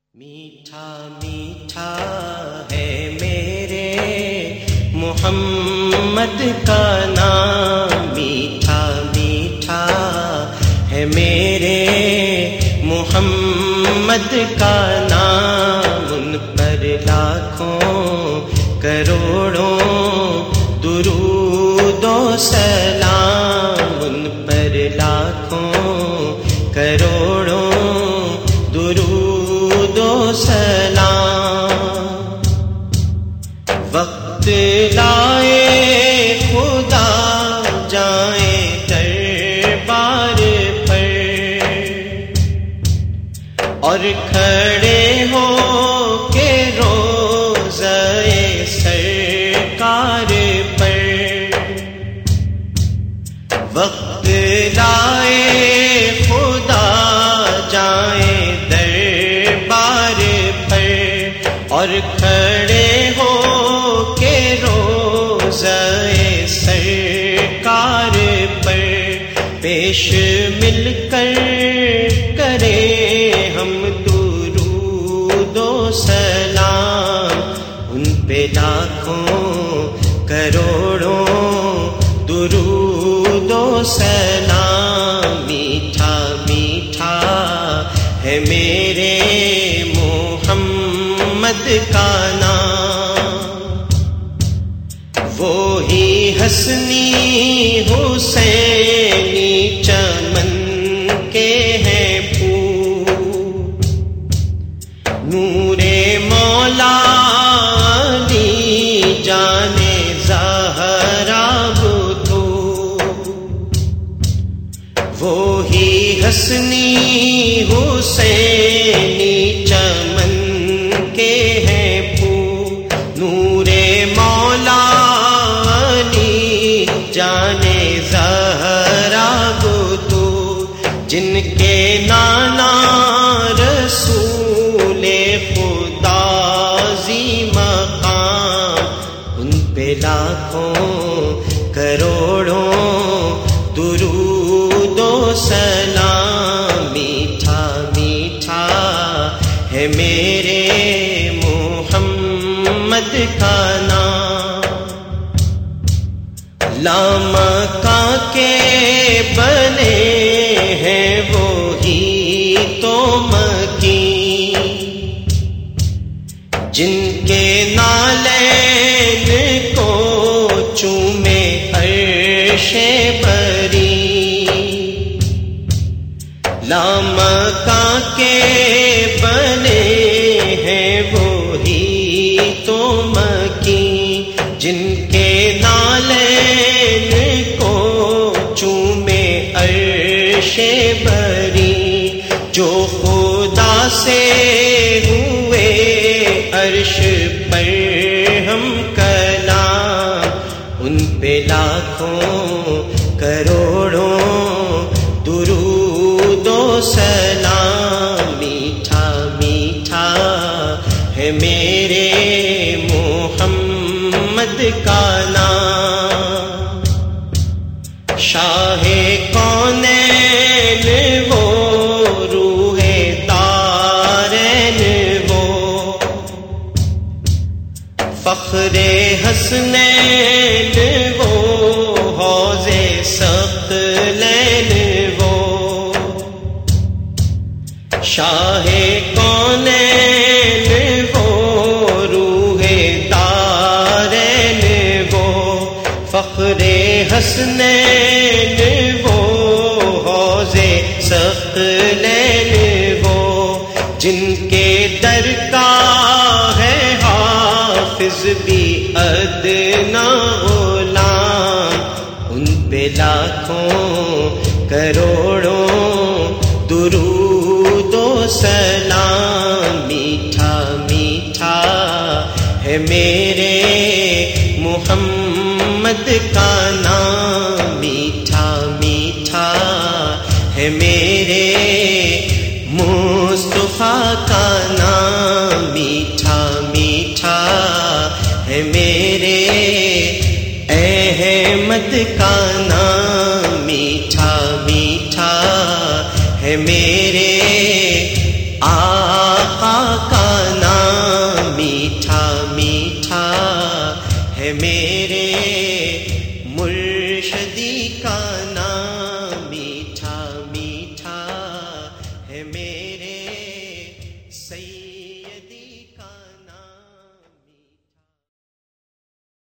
میٹھا میٹھا ہے میرے محمد کا نام، میٹھا میٹھا ہے میرے محمد کا نام، ان پر لاکھوں کروڑوں درود و سلام، ان پر لاکھوں کروڑوں درود و سلام۔ وقت لائے خدا جائیں دربار پر، اور کھڑے ہو کے روضہ سرکار پر، وقت لائے خدا جائیں دربار پر، اور کھڑے ہو کے روضہ سرکار پر، پیش مل کر کریں ہم درود و سلام، ان پہ لاکھوں کروڑوں درود و سلام۔ میٹھا میٹھا ہے میرے محمد کا نام، وہی حسنی حسینی چمن کے ہیں پھول، نور مولا علی جانے زہرا تو، وہی حسنی حسینی چمن کے ہیں پھول، نور مولا علی جانے زہرا تو، جن کے نانا رسول خدا عظیم مقام، ان پہ لاکھوں کروڑوں درود و سلام۔ میٹھا میٹھا ہے میرے محمد کا نام، لامکاں کے بنے ہیں وہی تو مکین، جن کے نالین کو چومے عرش بری، لامکاں کے بنے ہیں وہی تو مکین، جن کے نالین کو چومے عرش بری، جو خدا سے ہوئے عرش پر ہم کلام، ان پہ لاکھوں کروڑوں درود و سلام۔ میٹھا میٹھا ہے میرے محمد کا نام، شاہ کونین وہ روح دارین وہ، فخر حسنین وہ، حوض ثقلین وہ، شاہ کونین وہ روح دارین وہ، فخر حسنین وہ، حوض ثقلین وہ، جن کے در کا ہے حافظ بھی ادنا غلام، ان پہ لاکھوں کروڑوں درود و سلام۔ میٹھا میٹھا ہے میرے محمد کا نام، میٹھا میٹھا ہے میرے مصطفیٰ کا نام، میٹھا میٹھا ہے میرے احمد کا نام، میٹھا میٹھا ہے میرے آقا ہے میرے مرشد